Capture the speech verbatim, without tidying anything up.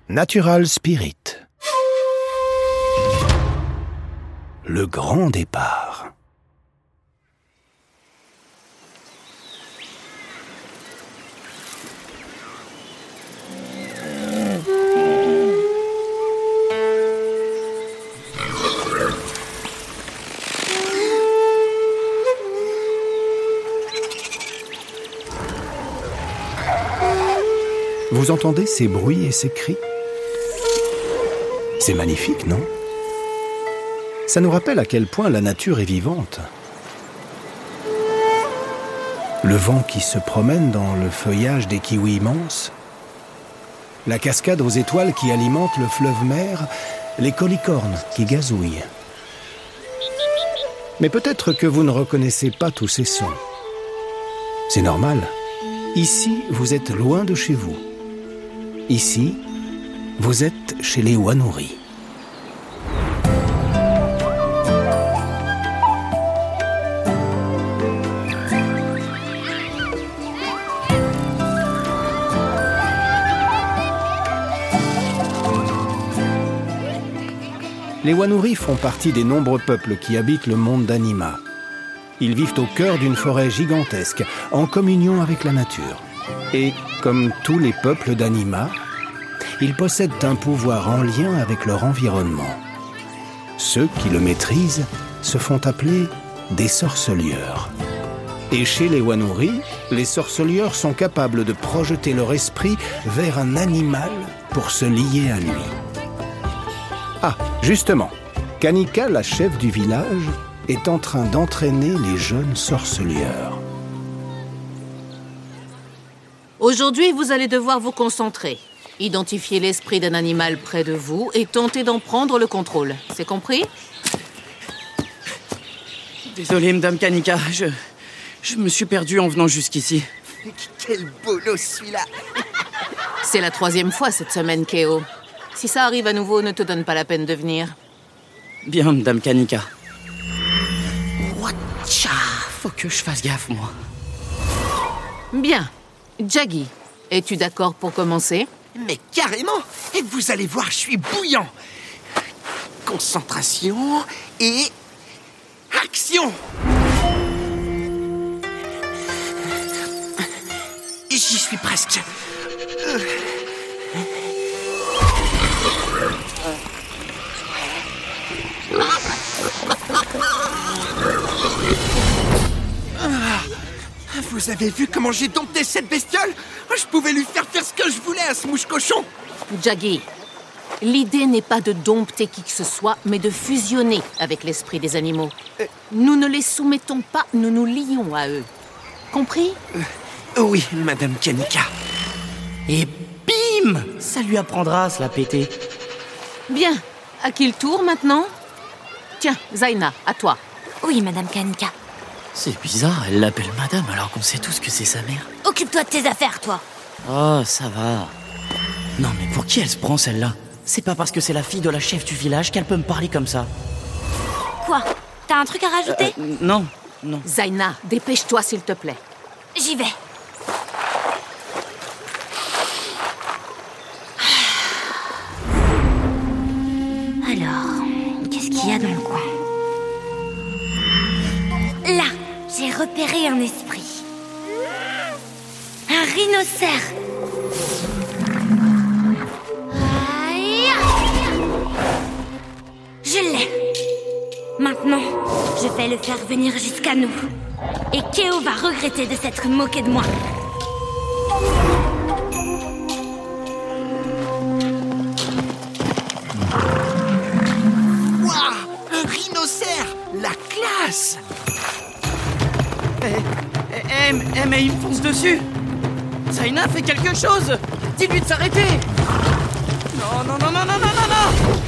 Natural Spirit. Le grand départ. Vous entendez ces bruits et ces cris? C'est magnifique, non? Ça nous rappelle à quel point la nature est vivante. Le vent qui se promène dans le feuillage des kiwis immenses, la cascade aux étoiles qui alimente le fleuve mer, les colicornes qui gazouillent. Mais peut-être que vous ne reconnaissez pas tous ces sons. C'est normal. Ici, vous êtes loin de chez vous. Ici, vous êtes chez les Wanuri. Les Wanuri font partie des nombreux peuples qui habitent le monde d'Anima. Ils vivent au cœur d'une forêt gigantesque, en communion avec la nature. Et, comme tous les peuples d'Anima, ils possèdent un pouvoir en lien avec leur environnement. Ceux qui le maîtrisent se font appeler des sorcelieurs. Et chez les Wanuri, les sorcelieurs sont capables de projeter leur esprit vers un animal pour se lier à lui. Ah, justement, Kanika, la chef du village, est en train d'entraîner les jeunes sorcelieurs. Aujourd'hui, vous allez devoir vous concentrer. Identifier l'esprit d'un animal près de vous et tenter d'en prendre le contrôle. C'est compris? Désolé, Madame Kanika, je... je me suis perdu en venant jusqu'ici. Quel bolos celui-là! C'est la troisième fois cette semaine, Keo. Si ça arrive à nouveau, ne te donne pas la peine de venir. Bien, Madame Kanika. Watcha! Faut que je fasse gaffe, moi. Bien. Jaggi, es-tu d'accord pour commencer? Mais carrément! Et vous allez voir, je suis bouillant! Concentration et... action! Et j'y suis presque. Vous avez vu comment j'ai dompté cette bestiole? Je pouvais lui faire faire ce que je voulais à ce mouche-cochon. Jaggi, l'idée n'est pas de dompter qui que ce soit, mais de fusionner avec l'esprit des animaux. Euh, nous ne les soumettons pas, nous nous lions à eux. Compris? euh, Oui, Madame Kanika. Et bim! Ça lui apprendra à se la péter. Bien. À qui le tour maintenant? Tiens, Zaina, à toi. Oui, Madame Kanika. C'est bizarre, elle l'appelle madame alors qu'on sait tous que c'est sa mère. Occupe-toi de tes affaires, toi. Oh, ça va. Non, mais pour qui elle se prend, celle-là? C'est pas parce que c'est la fille de la chef du village qu'elle peut me parler comme ça. Quoi? T'as un truc à rajouter? euh, Non, non. Zaina, dépêche-toi, s'il te plaît. J'y vais. Alors, qu'est-ce qu'il y a dans le coin? Là, j'ai repéré un esprit. Un rhinocère. Aïe! Je l'ai. Maintenant, je vais le faire venir jusqu'à nous. Et Keo va regretter de s'être moqué de moi. Waouh! Un rhinocère! La classe! Eh, eh, eh, eh, mais il me fonce dessus! Zaina, fais quelque chose! Dis-lui de s'arrêter! Non, non, non, non, non, non, non, non!